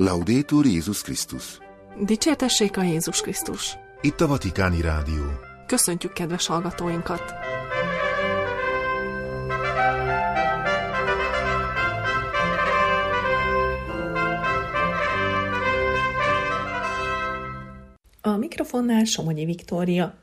Laudetur Jézus Krisztus. Dicsértessék a Jézus Krisztus. Itt a Vatikáni Rádió. Köszöntjük kedves hallgatóinkat! A mikrofonnál Somogyi Viktória.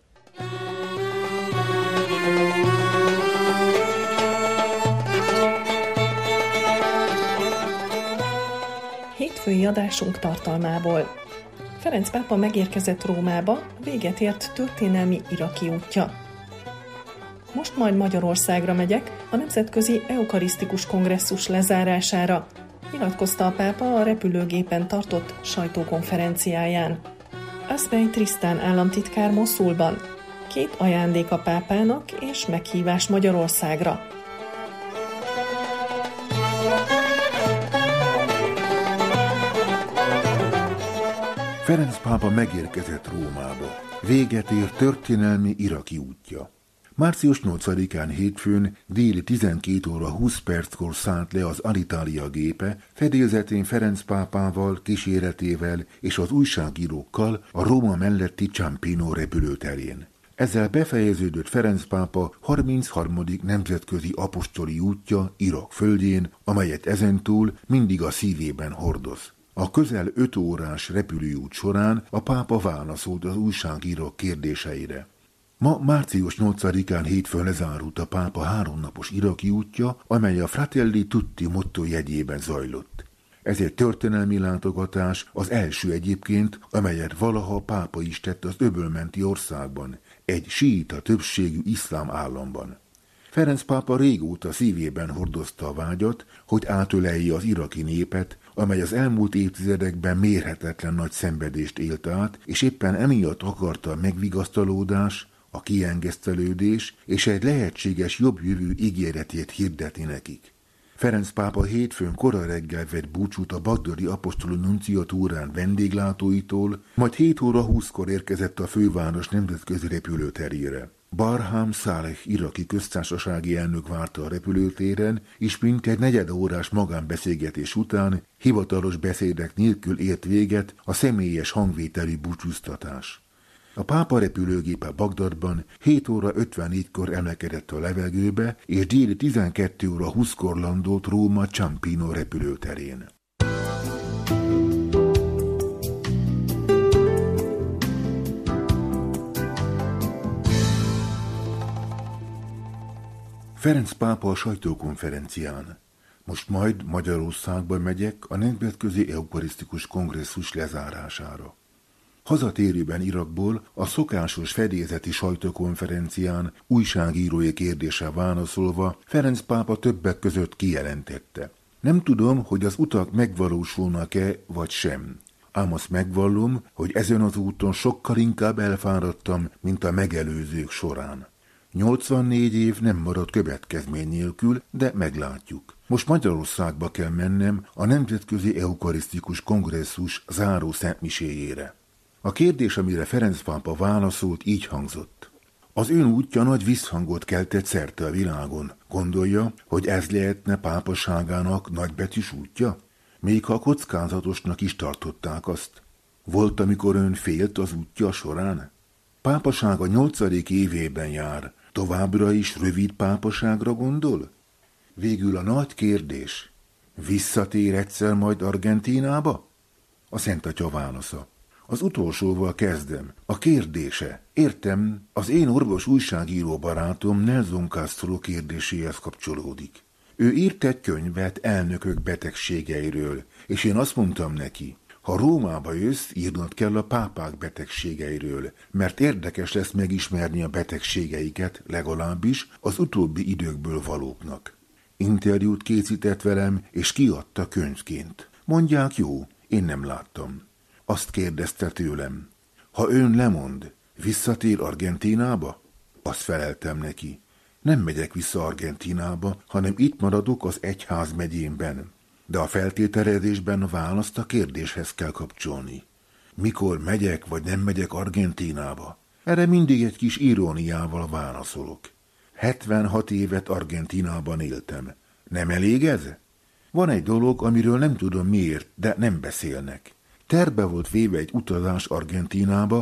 Hétfői adásunk tartalmából. Ferenc pápa megérkezett Rómába, véget ért történelmi iraki útja. Most majd Magyarországra megyek, a Nemzetközi Eukarisztikus Kongresszus lezárására, nyilatkozta a pápa a repülőgépen tartott sajtókonferenciáján. Asbej Trisztán államtitkár Moszulban. 2 ajándék a pápának és meghívás Magyarországra. Ferenc pápa megérkezett Rómába. Véget ér történelmi iraki útja. Március 8-án hétfőn déli 12 óra 20 perckor szállt le az Alitalia gépe, fedélzetén Ferenc pápával, kíséretével és az újságírókkal a Róma melletti Ciampino repülőterén. Ezzel befejeződött Ferenc pápa 33. nemzetközi apostoli útja Irak földjén, amelyet ezentúl mindig a szívében hordoz. A közel 5 órás repülőút során a pápa válaszolt az újságírók kérdéseire. Ma március 8-án hétfőn lezárult a pápa 3 napos iraki útja, amely a Fratelli Tutti motto jegyében zajlott. Ez egy történelmi látogatás, az első egyébként, amelyet valaha a pápa is tett az öbölmenti országban, egy síita többségű iszlám államban. Ferenc pápa régóta szívében hordozta a vágyat, hogy átölelje az iraki népet, amely az elmúlt évtizedekben mérhetetlen nagy szenvedést élt át, és éppen emiatt akarta a megvigasztalódás, a kiengesztelődés és egy lehetséges jobb jövő ígéretét hirdetni nekik. Ferenc pápa hétfőn kora reggel vett búcsút a bagdadi apostoli nunciatúrán vendéglátóitól, majd 7 óra 20-kor érkezett a főváros nemzetközi repülőterére. Barham Saleh iraki köztársasági elnök várta a repülőtéren, és mintegy 4 órás magánbeszélgetés után hivatalos beszédek nélkül ért véget a személyes hangvételű búcsúztatás. A pápa repülőgépe Bagdadban 7 óra 54-kor emelkedett a levegőbe, és déli 12 óra 20-kor landolt Róma Ciampino repülőterén. Ferenc pápa a sajtókonferencián. Most majd Magyarországba megyek a Nemzetközi Eukarisztikus Kongresszus lezárására. Hazatérőben Irakból a szokásos fedélzeti sajtókonferencián újságírói kérdése válaszolva Ferenc pápa többek között kijelentette: nem tudom, hogy az utak megvalósulnak-e vagy sem. Ám azt megvallom, hogy ezen az úton sokkal inkább elfáradtam, mint a megelőzők során. 84 év nem maradt következmény nélkül, de meglátjuk. Most Magyarországba kell mennem a Nemzetközi Eukarisztikus Kongresszus záró szentmiséjére. A kérdés, amire Ferenc pápa válaszolt, így hangzott: az ön útja nagy visszhangot keltett szerte a világon. Gondolja, hogy ez lehetne pápaságának nagybetűs útja? Még ha kockázatosnak is tartották azt. Volt, amikor ön félt az útja során? Pápasága 8. évében jár. Továbbra is rövid pápaságra gondol? Végül a nagy kérdés: visszatér egyszer majd Argentínába? A Szent Atya válasza: az utolsóval kezdem. A kérdése: értem, az én orvos újságíró barátom Nelson Castro kérdéséhez kapcsolódik. Ő írt egy könyvet elnökök betegségeiről, és én azt mondtam neki: ha Rómába jössz, írnod kell a pápák betegségeiről, mert érdekes lesz megismerni a betegségeiket, legalábbis az utóbbi időkből valóknak. Interjút készített velem, és kiadta könyvként. Mondják, jó, én nem láttam. Azt kérdezte tőlem: ha ön lemond, visszatér Argentínába? Azt feleltem neki: nem megyek vissza Argentínába, hanem itt maradok az egyház megyémben. De a feltételezésben a választ a kérdéshez kell kapcsolni. Mikor megyek vagy nem megyek Argentínába? Erre mindig egy kis iróniával válaszolok. 76 évet Argentínában éltem. Nem elég ez? Van egy dolog, amiről nem tudom miért, de nem beszélnek. Tervbe volt véve egy utazás Argentínába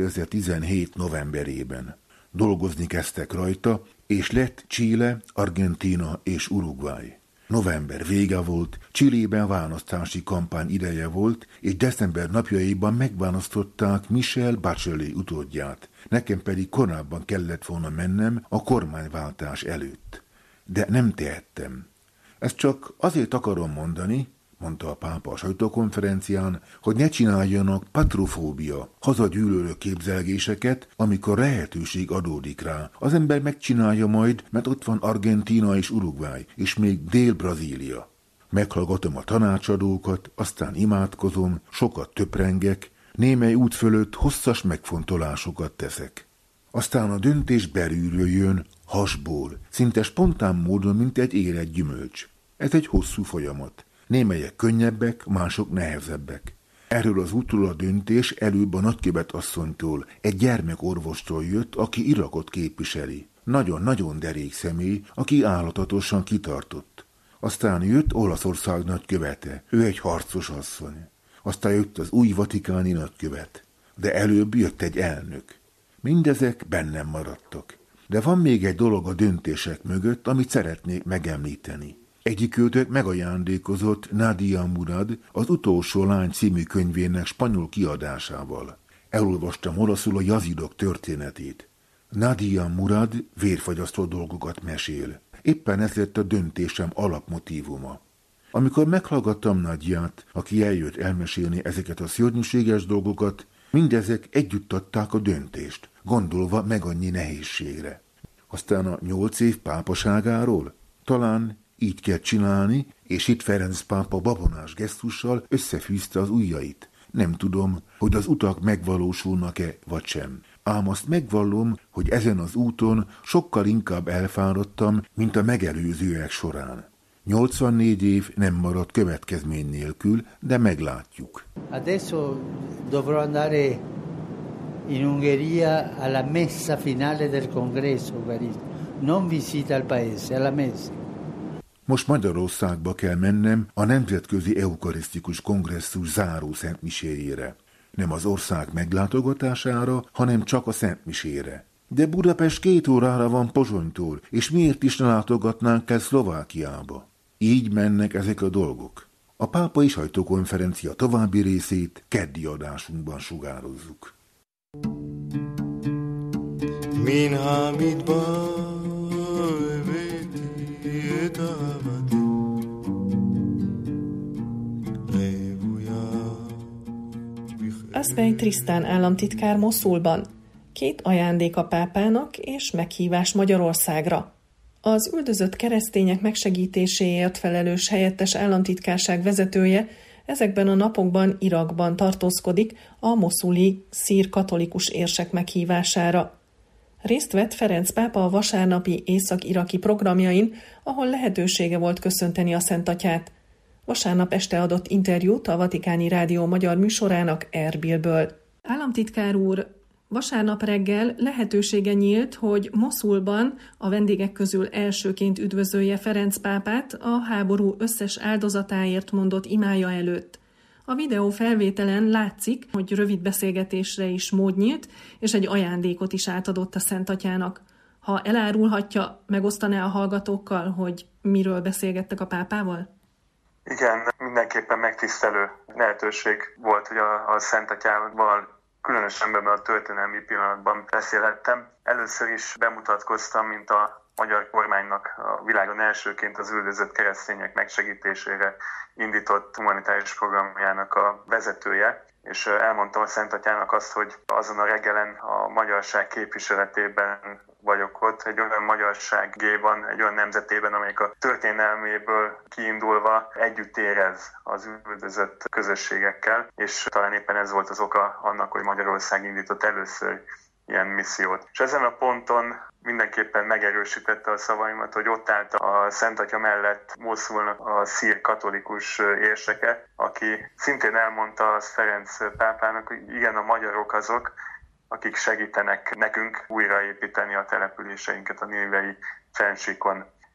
2017 novemberében. Dolgozni kezdtek rajta, és lett Chile, Argentína és Uruguay. November vége volt, Chilében választási kampány ideje volt, és december napjaiban megválasztották Michelle Bachelet utódját. Nekem pedig korábban kellett volna mennem a kormányváltás előtt. De nem tehettem. Ezt csak azért akarom mondani, mondta a pápa a sajtókonferencián, hogy ne csináljanak patrofóbia, hazagyűlölő képzelgéseket, amikor lehetőség adódik rá. Az ember megcsinálja majd, mert ott van Argentína és Uruguay, és még Dél-Brazília. Meghallgatom a tanácsadókat, aztán imádkozom, sokat töprengek, némely út fölött hosszas megfontolásokat teszek. Aztán a döntés belülről jön, hasból, szinte spontán módon, mint egy érett gyümölcs. Ez egy hosszú folyamat. Némelyek könnyebbek, mások nehezebbek. Erről az útról a döntés előbb a nagykövet asszonytól, egy gyermekorvostól jött, aki Irakot képviseli. Nagyon-nagyon derék személy, aki állatatosan kitartott. Aztán jött Olaszország nagykövete, ő egy harcos asszony. Aztán jött az új vatikáni nagykövet. De előbb jött egy elnök. Mindezek bennem maradtak. De van még egy dolog a döntések mögött, amit szeretnék megemlíteni. Egyikőtök megajándékozott Nadia Murad az Utolsó lány című könyvének spanyol kiadásával. Elolvastam olaszul a jazidok történetét. Nadia Murad vérfagyasztó dolgokat mesél. Éppen ez lett a döntésem alapmotívuma. Amikor meghallgattam Nadiát, aki eljött elmesélni ezeket a szörnyűséges dolgokat, mindezek együtt adták a döntést, gondolva meg annyi nehézségre. Aztán a 8 év pápaságáról? Talán így kell csinálni, és itt Ferenc pápa babonás gesztussal összefűzte az ujjait. Nem tudom, hogy az utak megvalósulnak-e vagy sem. Ám azt megvallom, hogy ezen az úton sokkal inkább elfáradtam, mint a megelőzőek során. 84 év nem maradt következmény nélkül, de meglátjuk. Adesso dovrò andare in Ungheria alla messa finale del congresso, non visita al paese, alla messa. Most Magyarországba kell mennem a Nemzetközi Eukarisztikus Kongresszus záró szentmiséjére. Nem az ország meglátogatására, hanem csak a szentmisére. De Budapest 2 órára van Pozsonytól, és miért is ne látogatnánk el Szlovákiába? Így mennek ezek a dolgok. A pápai sajtókonferencia további részét keddi adásunkban sugározzuk. Min hamidba Asbej Trisztán államtitkár Moszulban. 2 ajándék a pápának és meghívás Magyarországra. Az üldözött keresztények megsegítéséért felelős helyettes államtitkárság vezetője ezekben a napokban Irakban tartózkodik a moszuli szír katolikus érsek meghívására. Részt vett Ferenc pápa a vasárnapi észak-iraki programjain, ahol lehetősége volt köszönteni a Szentatyát. Vasárnap este adott interjút a Vatikáni Rádió magyar műsorának Erbilből. Államtitkár úr, vasárnap reggel lehetősége nyílt, hogy Moszulban a vendégek közül elsőként üdvözölje Ferenc pápát a háború összes áldozatáért mondott imája előtt. A videó felvételen látszik, hogy rövid beszélgetésre is mód nyílt, és egy ajándékot is átadott a Szentatyának. Ha elárulhatja, megosztaná a hallgatókkal, hogy miről beszélgettek a pápával? Igen, mindenképpen megtisztelő lehetőség volt, hogy a Szentatyával különösen ebben a történelmi pillanatban beszélhettem. Először is bemutatkoztam, mint a magyar kormánynak a világon elsőként az üldözött keresztények megsegítésére indított humanitárius programjának a vezetője, és elmondtam a Szentatyának azt, hogy azon a reggelen a magyarság képviseletében vagyok ott, egy olyan magyarságéban, egy olyan nemzetében, amelyik a történelméből kiindulva együtt érez az üldözött közösségekkel, és talán éppen ez volt az oka annak, hogy Magyarország indított először ilyen missziót. És ezen a ponton mindenképpen megerősítette a szavaimat, hogy ott állt a Szentatya mellett Moszulnak a szír katolikus érseke, aki szintén elmondta az Ferenc pápának, hogy igen, a magyarok azok, akik segítenek nekünk újraépíteni a településeinket a Nívei fennsíkon.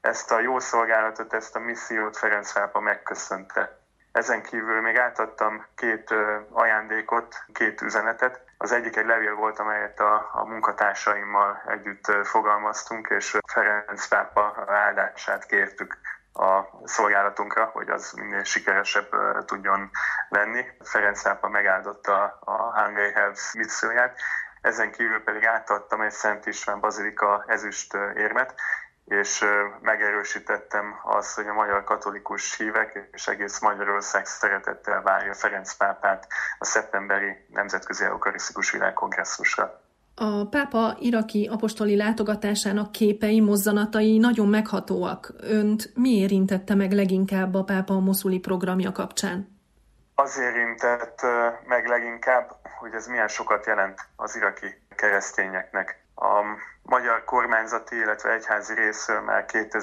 Ezt a jó szolgálatot, ezt a missziót Ferenc pápa megköszönte. Ezen kívül még átadtam 2 ajándékot, 2 üzenetet. Az egyik egy levél volt, amelyet a munkatársaimmal együtt fogalmaztunk, és Ferenc pápa áldását kértük a szolgálatunkra, hogy az minél sikeresebb tudjon lenni. Ferenc pápa megáldotta a Hungary Helps misszióját. Ezen kívül pedig átadtam egy Szent István bazilika ezüst érmet, és megerősítettem azt, hogy a magyar katolikus hívek és egész Magyarország szeretettel várja Ferenc pápát a szeptemberi Nemzetközi Eukarisztikus Világkongresszusra. A pápa iraki apostoli látogatásának képei, mozzanatai nagyon meghatóak. Önt mi érintette meg leginkább a pápa moszuli programja kapcsán? Az érintett meg leginkább, hogy ez milyen sokat jelent az iraki keresztényeknek. A magyar kormányzati, illetve egyházi részről már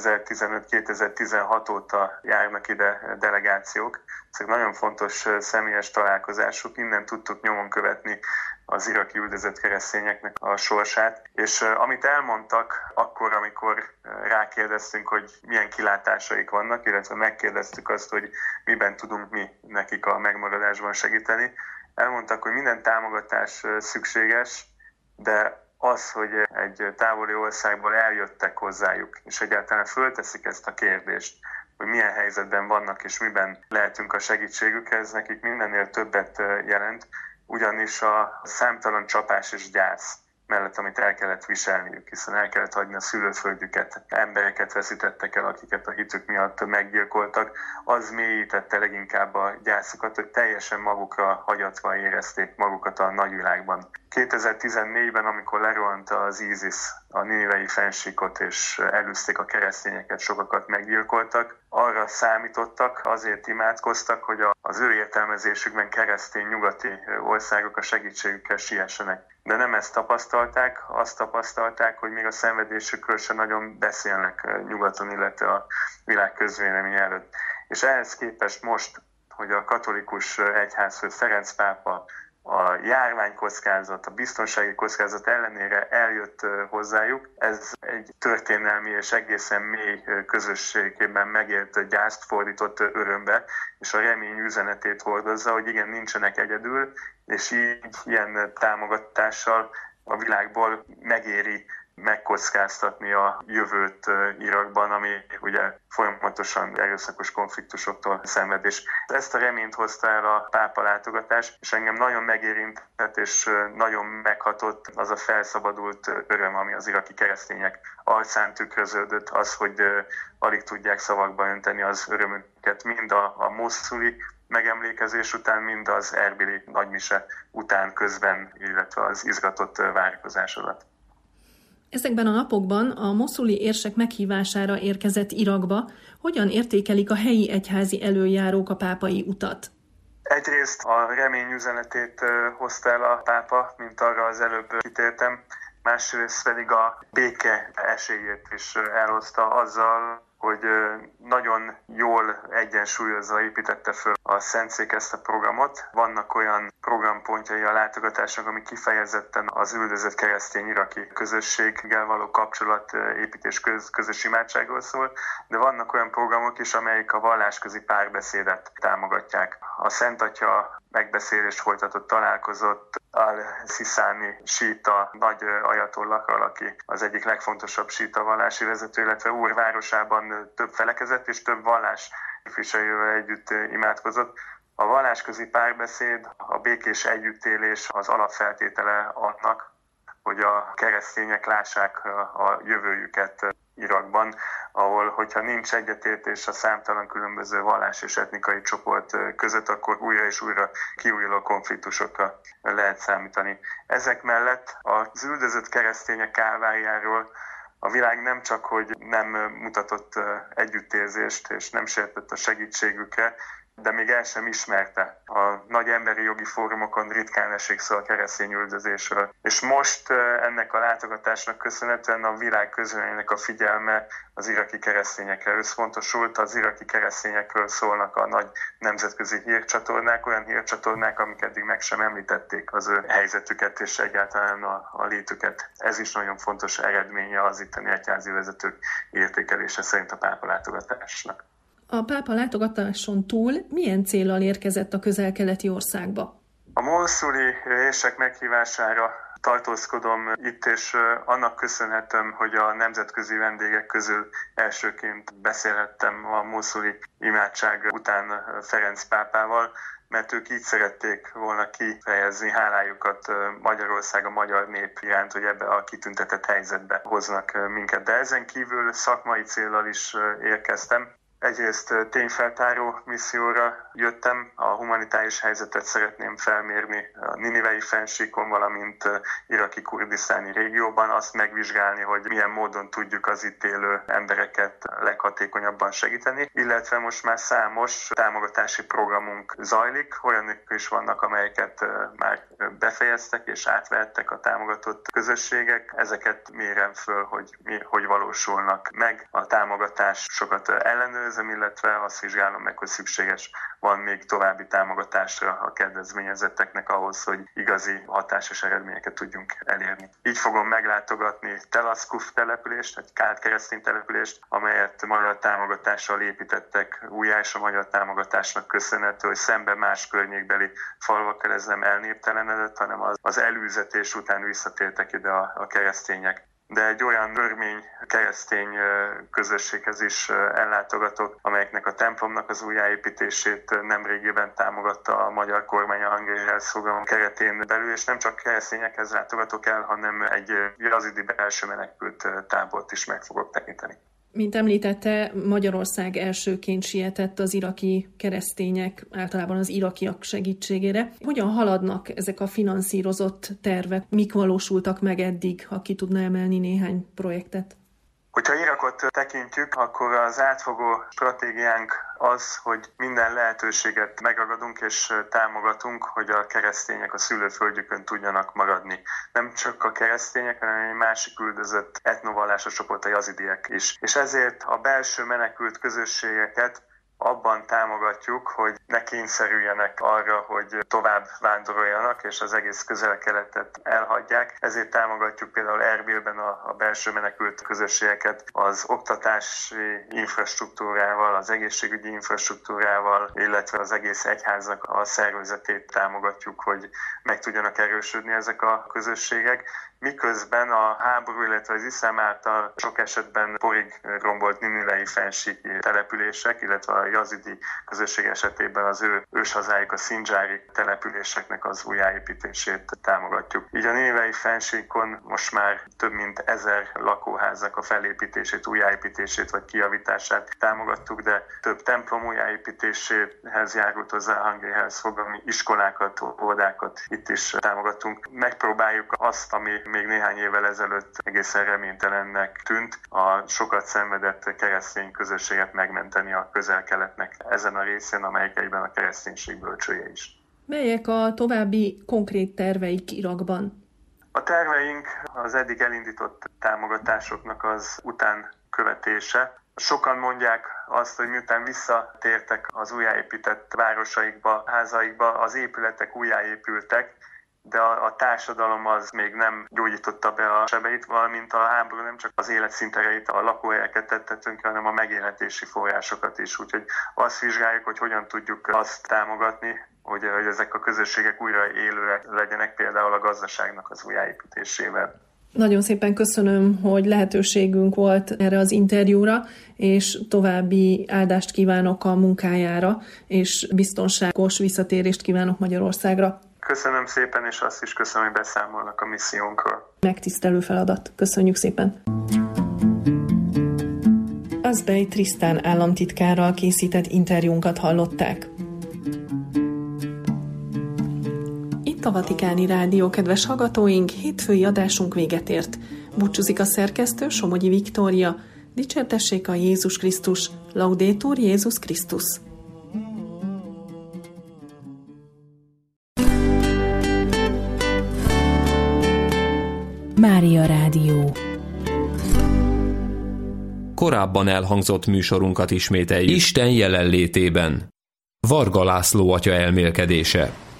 2015-2016 óta járnak ide delegációk. Ezek nagyon fontos személyes találkozások, innen tudtuk nyomon követni az iraki üldözött keresztényeknek a sorsát. És amit elmondtak akkor, amikor rákérdeztünk, hogy milyen kilátásaik vannak, illetve megkérdeztük azt, hogy miben tudunk mi nekik a megmaradásban segíteni, elmondtak, hogy minden támogatás szükséges, de az, hogy egy távoli országból eljöttek hozzájuk, és egyáltalán fölteszik ezt a kérdést, hogy milyen helyzetben vannak, és miben lehetünk a segítségükhez, ez nekik mindennél többet jelent, ugyanis a számtalan csapás és gyász mellett, amit el kellett viselniük, hiszen el kellett hagyni a szülőföldjüket, embereket veszítettek el, akiket a hitük miatt meggyilkoltak, az mélyítette leginkább a gyászukat, hogy teljesen magukra hagyatva érezték magukat a nagyvilágban. 2014-ben, amikor lerohant az ISIS a ninivei fennsíkot és elűzték a keresztényeket, sokakat meggyilkoltak, arra számítottak, azért imádkoztak, hogy az ő értelmezésükben keresztény nyugati országok a segítségükkel siessenek. De nem ezt tapasztalták, azt tapasztalták, hogy még a szenvedésükről sem nagyon beszélnek nyugaton, illetve a világ közvélemény előtt. És ehhez képest most, hogy a katolikus egyházfő Ferenc pápa a járványkockázat, a biztonsági kockázat ellenére eljött hozzájuk. Ez egy történelmi és egészen mély közösségében megélt gyászt fordított örömbe, és a remény üzenetét hordozza, hogy igen, nincsenek egyedül, és így ilyen támogatással a világból megéri megkockáztatni a jövőt Irakban, ami ugye folyamatosan erőszakos konfliktusoktól szenved. És ezt a reményt hozta el a pápa látogatás, és engem nagyon megérintett és nagyon meghatott az a felszabadult öröm, ami az iraki keresztények arcán tükröződött, az, hogy alig tudják szavakba önteni az örömüket, mind a moszuli megemlékezés után, mind az erbili nagymise után közben, illetve az izgatott várakozás alatt. Ezekben a napokban a moszuli érsek meghívására érkezett Irakba. Hogyan értékelik a helyi egyházi előjárók a pápai utat? Egyrészt a remény üzenetét hozta el a pápa, mint arra az előbb kitértem, másrészt pedig a béke esélyét is elhozta azzal, hogy nagyon jól egyensúlyozva építette föl a Szentszék ezt a programot. Vannak olyan programpontjai a látogatásnak, ami kifejezetten az üldözött keresztény iraki közösséggel való kapcsolatépítés, közös imádságról szól, de vannak olyan programok is, amelyek a vallásközi párbeszédet támogatják. A Szent Atya megbeszélést folytatott, találkozott al-Sziszáni síta nagy ajatollakkal, aki az egyik legfontosabb síta vallási vezető, illetve Úr városában több felekezet és több vallás képviselővel együtt imádkozott. A vallásközi párbeszéd, a békés együttélés az alapfeltétele annak, hogy a keresztények lássák a jövőjüket Irakban, ahol, hogyha nincs egyetértés a számtalan különböző vallás és etnikai csoport között, akkor újra és újra kiújuló konfliktusokra lehet számítani. Ezek mellett az üldözött keresztények kálváriáról a világ nem csak, hogy nem mutatott együttérzést és nem sértett a segítségükre, de még el sem ismerte. A nagy emberi jogi fórumokon ritkán esik szó a keresztény üldözésről. És most ennek a látogatásnak köszönhetően a világ közvéleményének a figyelme az iraki keresztényekre összpontosult. Az iraki keresztényekről szólnak a nagy nemzetközi hírcsatornák, olyan hírcsatornák, amik eddig meg sem említették az ő helyzetüket és egyáltalán a létüket. Ez is nagyon fontos eredménye az itteni egyházi vezetők értékelése szerint a pápa látogatásnak. A pápa látogatáson túl milyen céllal érkezett a közel-keleti országba? A moszuli rések meghívására tartózkodom itt, és annak köszönhetem, hogy a nemzetközi vendégek közül elsőként beszélhettem a moszuli imádság után Ferenc pápával, mert ők így szerették volna kifejezni hálájukat Magyarország, a magyar nép iránt, hogy ebbe a kitüntetett helyzetbe hoznak minket. De ezen kívül szakmai céllal is érkeztem. Egyrészt tényfeltáró misszióra jöttem, a humanitárius helyzetet szeretném felmérni a Ninivei fennsíkon, valamint iraki kurdisztáni régióban, azt megvizsgálni, hogy milyen módon tudjuk az itt élő embereket leghatékonyabban segíteni, illetve most már számos támogatási programunk zajlik, olyanok is vannak, amelyeket már befejeztek és átvehettek a támogatott közösségek. Ezeket mérem föl, hogy valósulnak meg. A támogatásokat ellenőrzem, illetve azt vizsgálom meg, hogy szükséges van még további támogatásra a kedvezményezetteknek ahhoz, hogy igazi hatásos eredményeket tudjunk elérni. Így fogom meglátogatni Tel Askuf települést, egy kált keresztény települést, amelyet magyar támogatással építettek újjá, és a magyar támogatásnak köszönhető, hogy szemben más környékbeli falvakkal ez nem elnéptelenedett, hanem az elűzetés után visszatértek ide a keresztények. De egy olyan örmény keresztény közösséghez is ellátogatok, amelyeknek a templomnak az újjáépítését nemrégiben támogatta a magyar kormány a Hungary Health program keretén belül, és nem csak keresztényekhez látogatok el, hanem egy yazidi belső menekült tábort is meg fogok tekinteni. Mint említette, Magyarország elsőként sietett az iraki keresztények, általában az irakiak segítségére. Hogyan haladnak ezek a finanszírozott tervek? Mik valósultak meg eddig, ha ki tudna emelni néhány projektet? Hogyha Irakot tekintjük, akkor az átfogó stratégiánk az, hogy minden lehetőséget megragadunk és támogatunk, hogy a keresztények a szülőföldjükön tudjanak maradni. Nem csak a keresztények, hanem egy másik üldözött etnovallásos csoport, a jazidiek is. És ezért a belső menekült közösségeket abban támogatjuk, hogy ne kényszerüljenek arra, hogy tovább vándoroljanak, és az egész közel-keletet elhagyják. Ezért támogatjuk például Erbilben a belső menekült közösségeket az oktatási infrastruktúrával, az egészségügyi infrastruktúrával, illetve az egész egyháznak a szervezetét támogatjuk, hogy meg tudjanak erősödni ezek a közösségek. Miközben a háború, illetve az iszlám által sok esetben porig rombolt ninivei fennsíki települések, illetve a yazidi közösség esetében az ő őshazájuk, a szindzsári településeknek az újjáépítését támogatjuk. Így a ninivei fennsíkon most már több mint 1000 lakóházak a felépítését, újjáépítését vagy kijavítását támogattuk, de több templom újjáépítéséhez járult hozzá a Hungary Health program, iskolákat, óvodákat itt is támogatunk. Megpróbáljuk azt, ami még néhány évvel ezelőtt egészen reménytelennek tűnt, a sokat szenvedett keresztény közösséget megmenteni a közel-keletnek ezen a részén, amelyik egyben a kereszténység bölcsője is. Melyek a további konkrét terveik Irakban? A terveink az eddig elindított támogatásoknak az utánkövetése. Sokan mondják azt, hogy miután visszatértek az újjáépített városaikba, házaikba, az épületek újjáépültek, de a társadalom az még nem gyógyította be a sebeit, valamint a háború nem csak az életszintereit, a lakóhelyeket tette tönkre, hanem a megélhetési forrásokat is. Úgyhogy azt vizsgáljuk, hogy hogyan tudjuk azt támogatni, hogy ezek a közösségek újra élőek legyenek, például a gazdaságnak az újjáépítésével. Nagyon szépen köszönöm, hogy lehetőségünk volt erre az interjúra, és további áldást kívánok a munkájára, és biztonságos visszatérést kívánok Magyarországra. Köszönöm szépen, és azt is köszönöm, hogy beszámolnak a missziónkról. Megtisztelő feladat. Köszönjük szépen. Azbej Trisztán államtitkárral készített interjúnkat hallották. Itt a Vatikáni Rádió, kedves hallgatóink, hétfői adásunk véget ért. Búcsúzik a szerkesztő, Somogyi Viktória. Dicsértessék a Jézus Krisztus. Laudetur Jézus Krisztus. Mária Rádió. Korábban elhangzott műsorunkat ismételjük. Isten jelenlétében. Varga László atya elmélkedése.